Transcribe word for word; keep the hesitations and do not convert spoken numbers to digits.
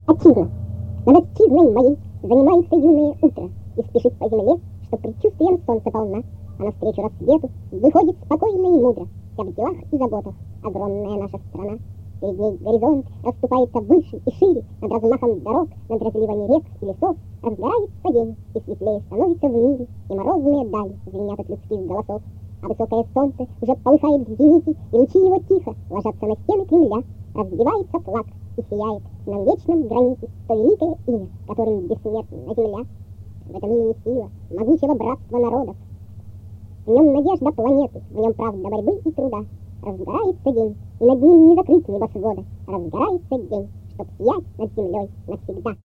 Отчизна, над отчизной моей занимается юное утро и спешит по земле, что предчувствием солнца полна, а навстречу рассвету выходит спокойно и мудро, вся в делах и заботах огромная наша страна. Перед ней горизонт расступается выше и шире, над размахом дорог, над разливами рек и лесов разгорается день, и светлее становится в мире, и морозные дали звенят от людских голосов. А высокое солнце уже полыхает в зените, и лучи его тихо ложатся на стены Кремля. Разбивается флаг и сияет на вечном граните то великое имя, которым бессмертна земля. В этом имени сила могучего братства народов. В нем надежда планеты, в нем правда борьбы и труда. Разгорается день, и над ним не закрыть небосвода. Разгорается день, чтоб сиять над землей навсегда.